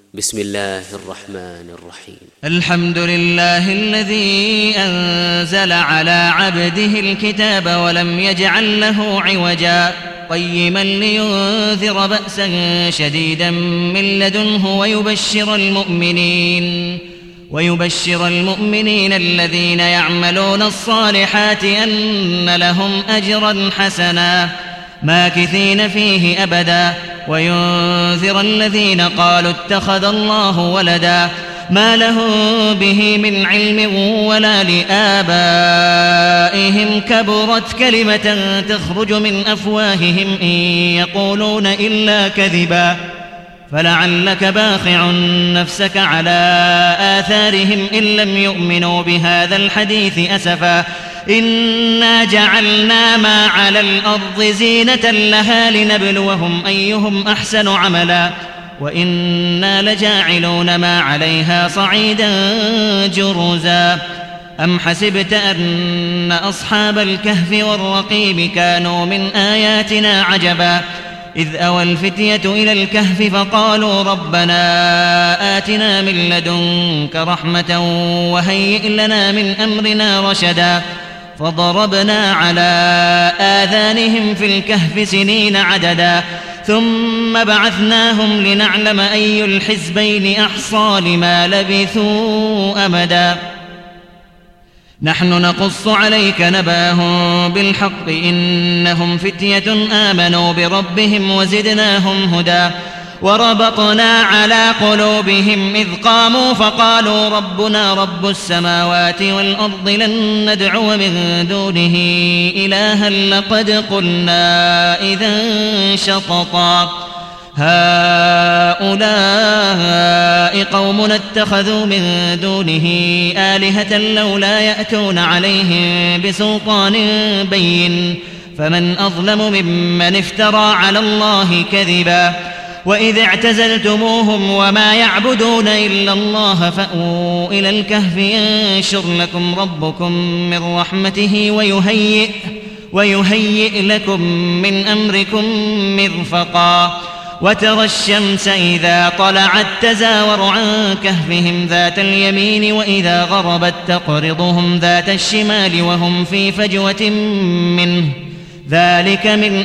بسم الله الرحمن الرحيم. الحمد لله الذي أنزل على عبده الكتاب ولم يجعل له عوجا قيما لينذر بأسا شديدا من لدنه ويبشر المؤمنين الذين يعملون الصالحات أن لهم أجرا حسنا ماكثين فيه أبدا وينذر الذين قالوا اتخذ الله ولدا ما لهم به من علم ولا لآبائهم كبرت كلمة تخرج من أفواههم إن يقولون إلا كذبا فلعلك باخع نفسك على آثارهم إن لم يؤمنوا بهذا الحديث أسفا إنا جعلنا ما على الأرض زينة لها لنبلوهم أيهم أحسن عملا وإنا لجاعلون ما عليها صعيدا جرزا أم حسبت أن أصحاب الكهف والرقيم كانوا من آياتنا عجبا إذ أوى الفتية إلى الكهف فقالوا ربنا آتنا من لدنك رحمة وهيئ لنا من أمرنا رشدا فضربنا على آذانهم في الكهف سنين عددا ثم بعثناهم لنعلم أي الحزبين أحصى لما لبثوا أمدا نحن نقص عليك نباهم بالحق إنهم فتية آمنوا بربهم وزدناهم هدى وربطنا على قلوبهم إذ قاموا فقالوا ربنا رب السماوات والأرض لن ندعو من دونه إلها لقد قلنا إذا شططا هؤلاء قومنا اتخذوا من دونه آلهة لولا يأتون عليهم بسلطان بين فمن أظلم ممن افترى على الله كذبا وإذ اعتزلتموهم وما يعبدون إلا الله فأووا إلى الكهف ينشر لكم ربكم من رحمته ويهيئ لكم من أمركم مرفقا وترى الشمس إذا طلعت تزاور عن كهفهم ذات اليمين وإذا غربت تقرضهم ذات الشمال وهم في فجوة منه ذلك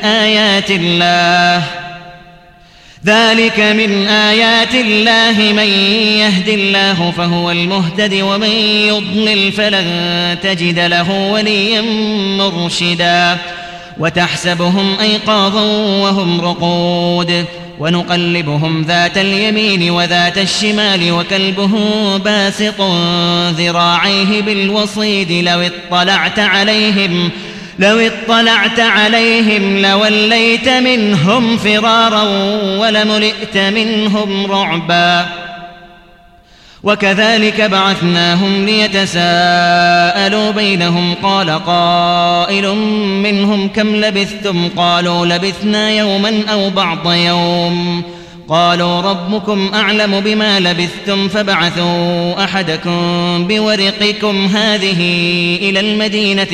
من آيات الله من يهد الله فهو المهتد ومن يضلل فلن تجد له وليا مرشدا وتحسبهم أيقاظا وهم رقود ونقلبهم ذات اليمين وذات الشمال وكلبهم باسط ذراعيه بالوصيد لو اطلعت عليهم لوليت منهم فرارا ولملئت منهم رعبا وكذلك بعثناهم ليتساءلوا بينهم قال قائل منهم كم لبثتم قالوا لبثنا يوما أو بعض يوم قالوا ربكم أعلم بما لبثتم فابعثوا أحدكم بورقكم هذه إلى المدينة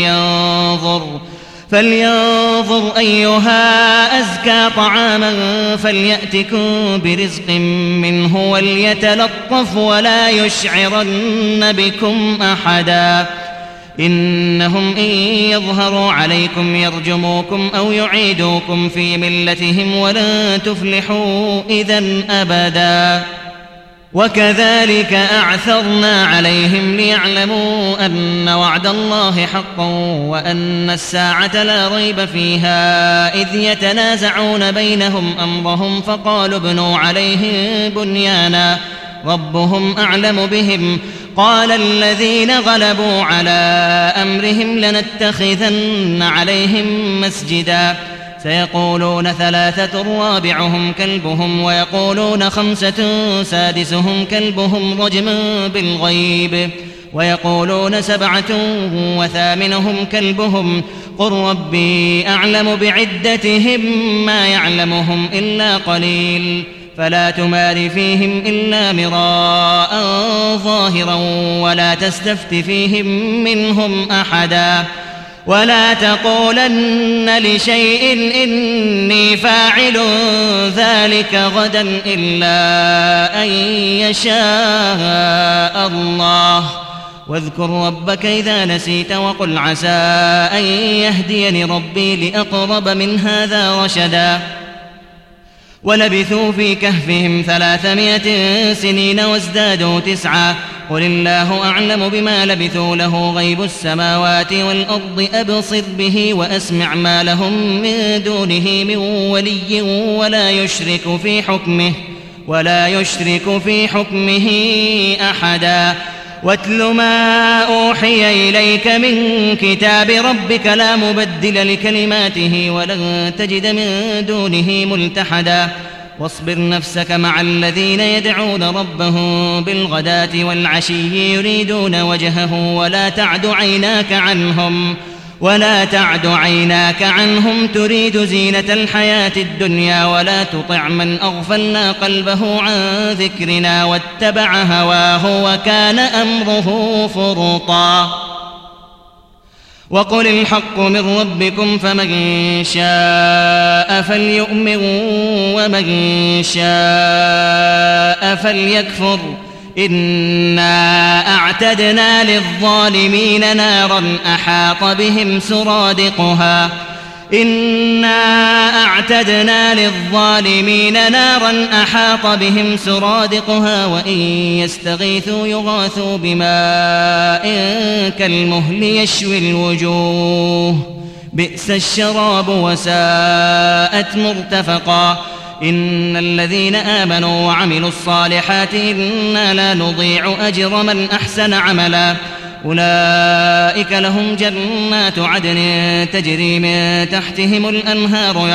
فلينظر أيها أزكى طعاما فليأتكم برزق منه وليتلطف ولا يشعرن بكم أحدا إنهم إن يظهروا عليكم يرجموكم أو يعيدوكم في ملتهم ولن تفلحوا إذن أبدا وكذلك أعثرنا عليهم ليعلموا أن وعد الله حق وأن الساعة لا ريب فيها إذ يتنازعون بينهم أمرهم فقالوا ابنوا عليهم بنيانا ربهم أعلم بهم قال الذين غلبوا على أمرهم لنتخذن عليهم مسجدا سيقولون ثلاثة رابعهم كلبهم ويقولون خمسة سادسهم كلبهم رجما بالغيب ويقولون سبعة وثامنهم كلبهم قل ربي أعلم بعدتهم ما يعلمهم إلا قليل فلا تمار فيهم إلا مراء ظاهرا ولا تستفت فيهم منهم أحدا ولا تقولن لشيء إني فاعل ذلك غدا إلا أن يشاء الله واذكر ربك إذا نسيت وقل عسى أن يهديني ربي لأقرب من هذا رشدا ولبثوا في كهفهم 300 سنين وازدادوا 9 قل الله أعلم بما لبثوا له غيب السماوات والأرض أبصر به وأسمع ما لهم من دونه من ولي ولا يشرك في حكمه أحدا واتل ما أوحي إليك من كتاب ربك لا مبدل لكلماته ولن تجد من دونه ملتحدا واصبر نفسك مع الذين يدعون ربهم بالغداة والعشي يريدون وجهه ولا تعد عيناك عنهم تريد زينة الحياة الدنيا ولا تطع من أغفلنا قلبه عن ذكرنا واتبع هواه وكان أمره فرطا وقل الحق من ربكم فمن شاء فليؤمن ومن شاء فليكفر إنا أعتدنا للظالمين نارا أحاط بهم سرادقها وإن يستغيثوا يغاثوا بماء كالمهل يشوي الوجوه بئس الشراب وساءت مرتفقا إن الذين آمنوا وعملوا الصالحات إنا لا نضيع أجر من أحسن عملا أولئك لهم جنات عدن تجري من تحتهم الأنهار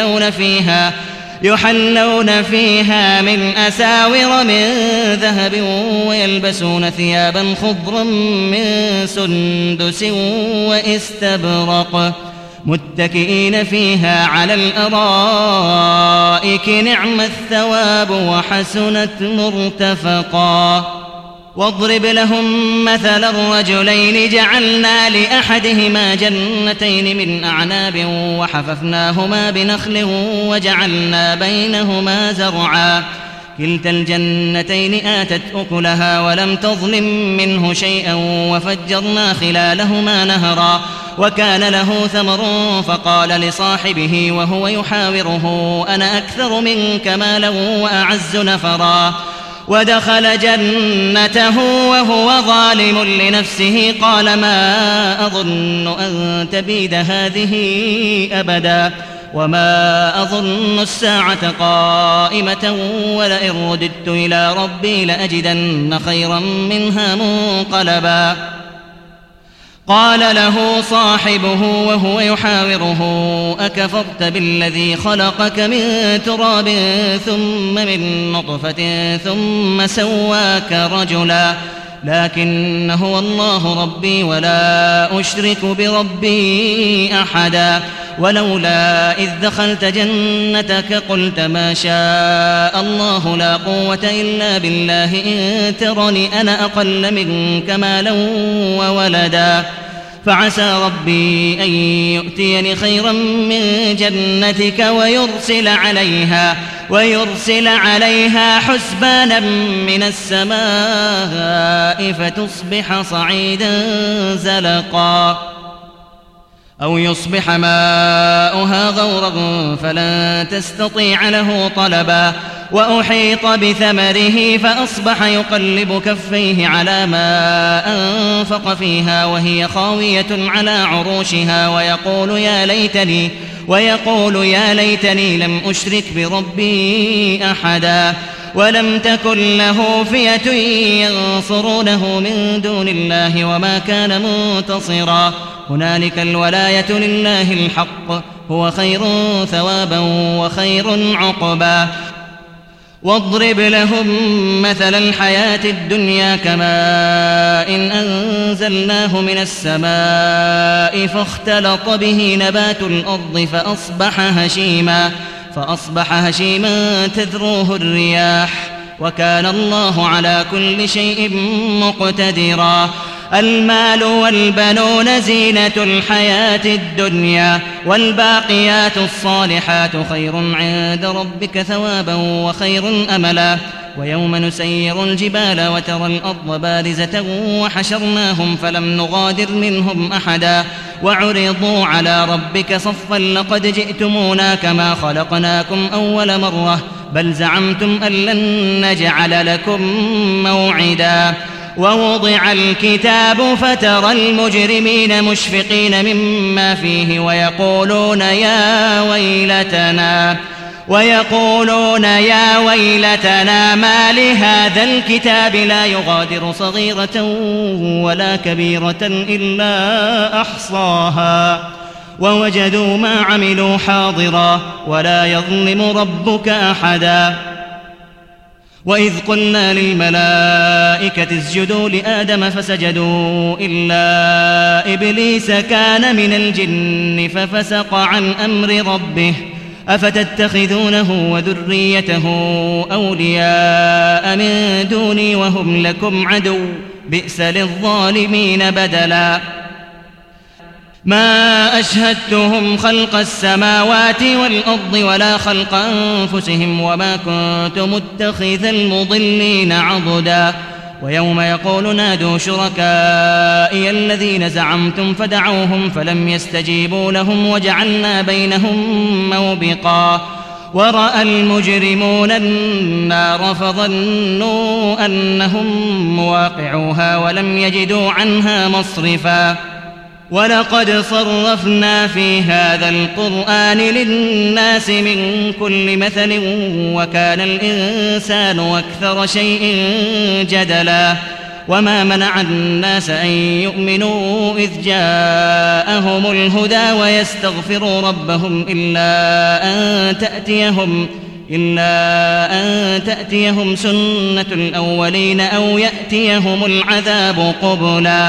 يحلون فيها من أساور من ذهب ويلبسون ثيابا خضرا من سندس واستبرق متكئين فيها على الأرائك نعم الثواب وحسنت مرتفقا واضرب لهم مثل الرجلين جعلنا لأحدهما جنتين من أعناب وحففناهما بنخل وجعلنا بينهما زرعا كلتا الجنتين آتت أكلها ولم تظلم منه شيئا وفجرنا خلالهما نهرا وكان له ثمر فقال لصاحبه وهو يحاوره أنا أكثر منك مالا وأعز نفرا ودخل جنته وهو ظالم لنفسه قال ما أظن أن تبيد هذه أبدا وما أظن الساعة قائمة ولئن رددت إلى ربي لأجدن خيرا منها منقلبا قال له صاحبه وهو يحاوره أكفرت بالذي خلقك من تراب ثم من نطفة ثم سواك رجلا لكن هو الله ربي ولا أشرك بربي أحدا ولولا إذ دخلت جنتك قلت ما شاء الله لا قوة إلا بالله إن ترني أنا أقل منك مالا وولدا فعسى ربي أن يؤتيني خيرا من جنتك ويرسل عليها حسبانا من السماء فتصبح صعيدا زلقا أو يصبح ماؤها غورا فلن تستطيع له طلبا وأحيط بثمره فأصبح يقلب كفيه على ما أنفق فيها وهي خاوية على عروشها ويقول يا ليتني لم أشرك بربي أحدا ولم تكن له فئة ينصرونه من دون الله وما كان منتصرا هنالك الولاية لله الحق هو خير ثوابا وخير عقبا واضرب لهم مثل الحياة الدنيا كماء إن أنزلناه من السماء فاختلط به نبات الأرض فأصبح هشيما تذروه الرياح وكان الله على كل شيء مقتدرا المال والبنون زينة الحياة الدنيا والباقيات الصالحات خير عند ربك ثوابا وخير أملا ويوم نسير الجبال وترى الأرض بارزة وحشرناهم فلم نغادر منهم أحدا وعرضوا على ربك صفا لقد جئتمونا كما خلقناكم أول مرة بل زعمتم أن لن نجعل لكم موعدا ووضع الكتاب فترى المجرمين مشفقين مما فيه ويقولون يا ويلتنا ما لهذا الكتاب لا يغادر صغيرة ولا كبيرة إلا أحصاها ووجدوا ما عملوا حاضرا ولا يظلم ربك أحدا وإذ قلنا للملائكة اسجدوا لآدم فسجدوا إلا إبليس كان من الجن ففسق عن أمر ربه أفتتخذونه وذريته أولياء من دوني وهم لكم عدو بئس للظالمين بدلا ما أشهدتهم خلق السماوات والأرض ولا خلق أنفسهم وما كنت متخذ المضلين عضدا ويوم يقول نادوا شركائي الذين زعمتم فدعوهم فلم يستجيبوا لهم وجعلنا بينهم موبقا ورأى المجرمون النار فظنوا أنهم مواقعوها ولم يجدوا عنها مصرفا ولقد صرفنا في هذا القرآن للناس من كل مثل وكان الإنسان أكثر شيء جدلا وما منع الناس أن يؤمنوا إذ جاءهم الهدى ويستغفروا ربهم إلا أن تأتيهم سنة الأولين أو يأتيهم العذاب قبلا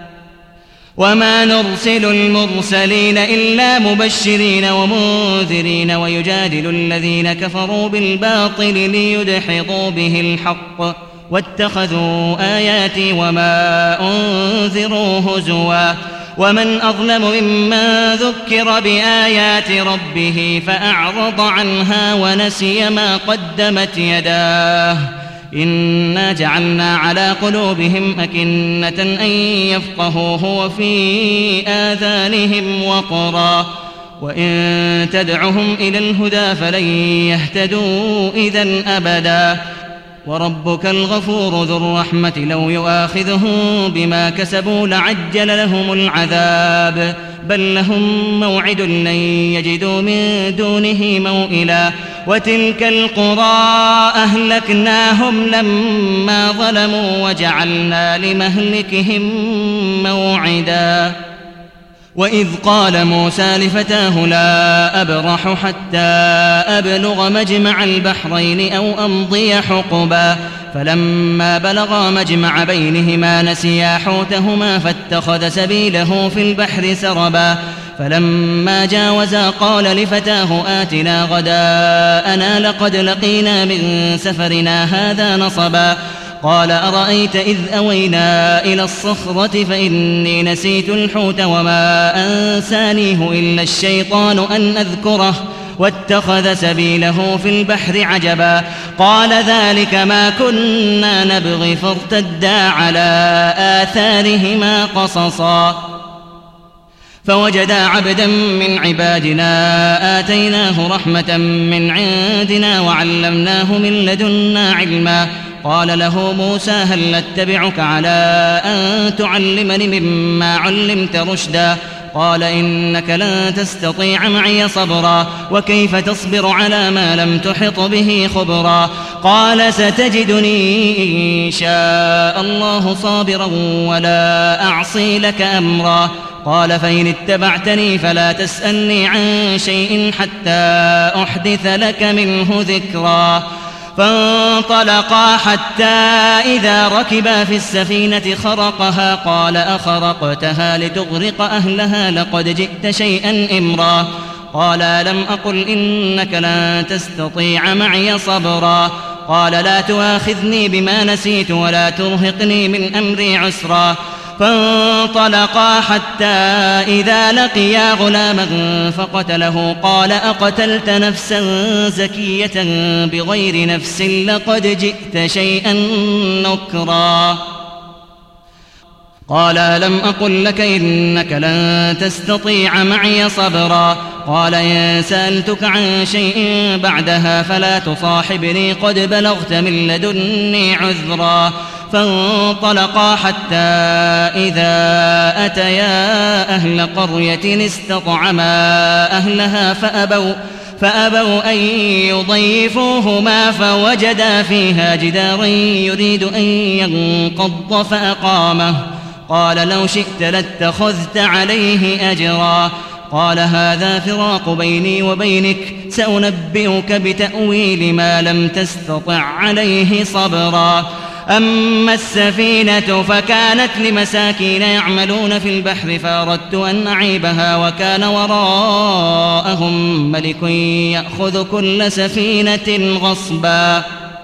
وما نرسل المرسلين إلا مبشرين ومنذرين ويجادل الذين كفروا بالباطل ليدحضوا به الحق واتخذوا آياتي وما أنذروا هزوا ومن أظلم ممن ذكر بآيات ربه فأعرض عنها ونسي ما قدمت يداه إنا جعلنا على قلوبهم أكنة أن يفقهوه وفي آذانهم وقرا وإن تدعهم إلى الهدى فلن يهتدوا إذن أبدا وربك الغفور ذو الرحمة لو يؤاخذهم بما كسبوا لعجل لهم العذاب بل لهم موعد لن يجدوا من دونه موئلا وتلك القرى أهلكناهم لما ظلموا وجعلنا لمهلكهم موعدا وإذ قال موسى لفتاه لا أبرح حتى أبلغ مجمع البحرين أو أمضي حقبا فلما بلغا مجمع بينهما نسيا حوتهما فاتخذ سبيله في البحر سربا فلما جاوزا قال لفتاه آتنا غداءنا لقد لقينا من سفرنا هذا نصبا قال أرأيت إذ أوينا إلى الصخرة فإني نسيت الحوت وما أنسانيه إلا الشيطان أن أذكره واتخذ سبيله في البحر عجبا قال ذلك ما كنا نبغي فارتدا على آثارهما قصصا فوجدا عبدا من عبادنا آتيناه رحمة من عندنا وعلمناه من لدنا علما قال له موسى هل أتبعك على أن تعلمني مما علمت رشدا قال إنك لن تستطيع معي صبرا وكيف تصبر على ما لم تحط به خبرا قال ستجدني إن شاء الله صابرا ولا أعصي لك أمرا قال فإن اتبعتني فلا تسألني عن شيء حتى أحدث لك منه ذكرا فانطلقا حتى إذا ركبا في السفينة خرقها قال أخرقتها لتغرق أهلها لقد جئت شيئا إمرا قال ألم أقل إنك لن تستطيع معي صبرا قال لا تؤاخذني بما نسيت ولا ترهقني من أمري عسرا فانطلقا حتى إذا لقيا غلاما فقتله قال أقتلت نفسا زكية بغير نفس لقد جئت شيئا نكرا قال ألم أقل لك إنك لن تستطيع معي صبرا قال إن سألتك عن شيء بعدها فلا تصاحبني قد بلغت من لدني عذرا فانطلقا حتى إذا أتيا أهل قرية استطعما أهلها فأبوا أن يضيفوهما فوجدا فيها جدارا يريد أن ينقض فأقامه قال لو شئت لاتخذت عليه أجرا قال هذا فراق بيني وبينك سأنبئك بتأويل ما لم تستطع عليه صبرا أما السفينة فكانت لمساكين يعملون في البحر فأردت أن أعيبها وكان وراءهم ملك يأخذ كل سفينة غصبا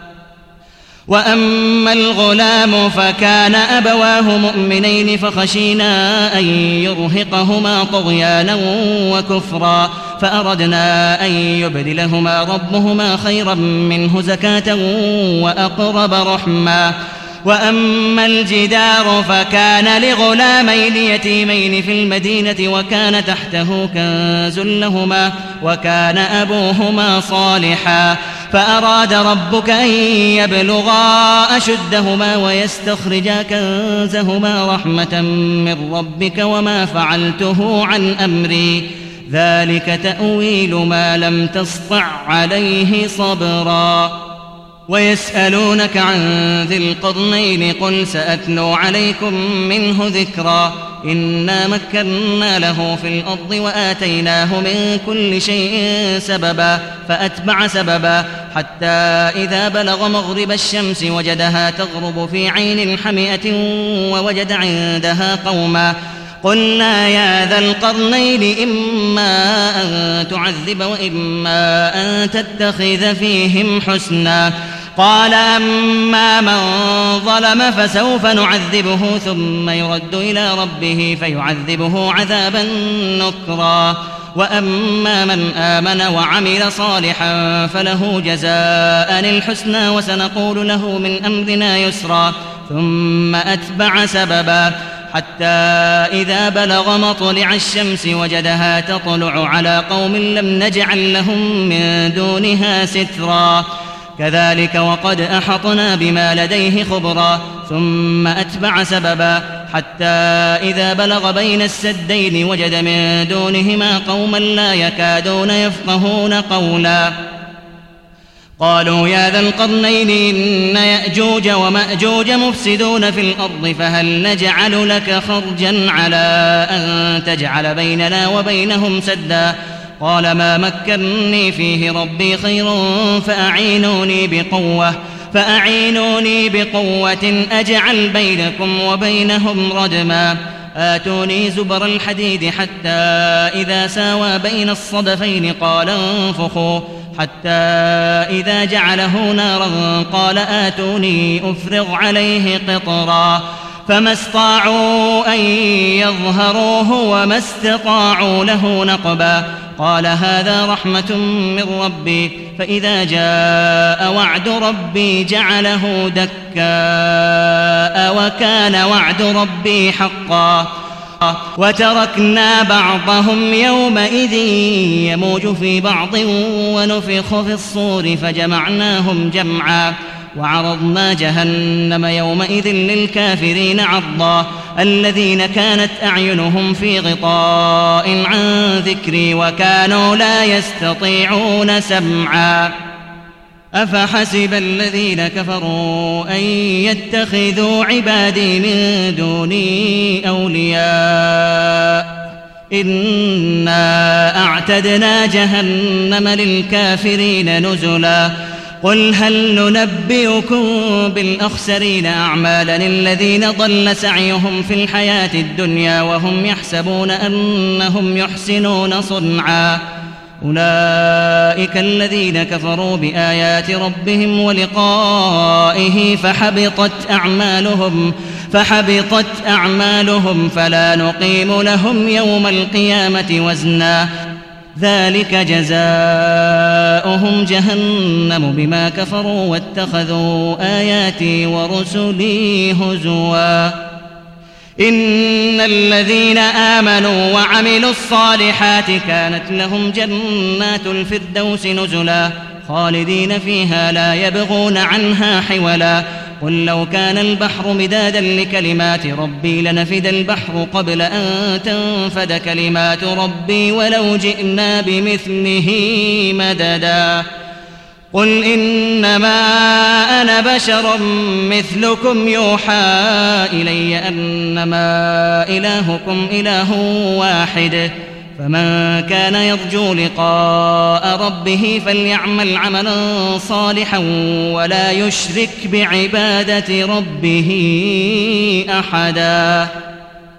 وأما الغلام فكان أبواه مؤمنين فخشينا أن يرهقهما طغيانا وكفرا فأردنا أن يبدلهما ربهما خيرا منه زكاة وأقرب رحما وأما الجدار فكان لغلامين يتيمين في المدينة وكان تحته كنز لهما وكان أبوهما صالحا فأراد ربك أن يبلغا أشدهما ويستخرجا كنزهما رحمة من ربك وما فعلته عن أمري ذلك تأويل ما لم تسطع عليه صبرا ويسألونك عن ذي القرنين قل سأتلو عليكم منه ذكرا إنا مكنا له في الأرض وآتيناه من كل شيء سببا فأتبع سببا حتى إذا بلغ مغرب الشمس وجدها تغرب في عين حمئة ووجد عندها قوما قلنا يا ذا القرنين إما أن تعذب وإما أن تتخذ فيهم حسنا قال أما من ظلم فسوف نعذبه ثم يرد إلى ربه فيعذبه عذابا نكرا وأما من آمن وعمل صالحا فله جزاء الحسنى وسنقول له من أمرنا يسرا ثم أتبع سببا حتى إذا بلغ مطلع الشمس وجدها تطلع على قوم لم نجعل لهم من دونها سترا كذلك وقد أحطنا بما لديه خبرا ثم أتبع سببا حتى إذا بلغ بين السدين وجد من دونهما قوما لا يكادون يفقهون قولا قالوا يا ذا القرنين إن يأجوج ومأجوج مفسدون في الأرض فهل نجعل لك خرجا على أن تجعل بيننا وبينهم سدا قال ما مكنني فيه ربي خير فأعينوني بقوة أجعل بينكم وبينهم ردما آتوني زبر الحديد حتى إذا ساوى بين الصدفين قال انفخوا حتى إذا جعله نارا قال آتوني أفرغ عليه قطرا فما استطاعوا أن يظهروه وما استطاعوا له نقبا قال هذا رحمة من ربي فإذا جاء وعد ربي جعله دكاء وكان وعد ربي حقا وتركنا بعضهم يومئذ يموج في بعض ونفخ في الصور فجمعناهم جمعا وعرضنا جهنم يومئذ للكافرين عرضا الذين كانت أعينهم في غطاء عن ذكري وكانوا لا يستطيعون سمعا أفحسب الذين كفروا أن يتخذوا عبادي من دوني أولياء إنا أعتدنا جهنم للكافرين نزلا قل هل ننبئكم بالأخسرين أعمالا الذين ضل سعيهم في الحياة الدنيا وهم يحسبون أنهم يحسنون صنعا أولئك الذين كفروا بآيات ربهم ولقائه فحبطت أعمالهم فلا نقيم لهم يوم القيامة وزنا ذلك جزاؤهم جهنم بما كفروا واتخذوا آياتي ورسلي هزوا إن الذين آمنوا وعملوا الصالحات كانت لهم جنات الفردوس نزلا خالدين فيها لا يبغون عنها حولا قل لو كان البحر مدادا لكلمات ربي لنفد البحر قبل أن تنفد كلمات ربي ولو جئنا بمثله مددا قل إنما أنا بشر مثلكم يوحى إلي أنما إلهكم إله واحد فمن كان يرجو لقاء ربه فليعمل عملا صالحا ولا يشرك بعبادة ربه أحدا.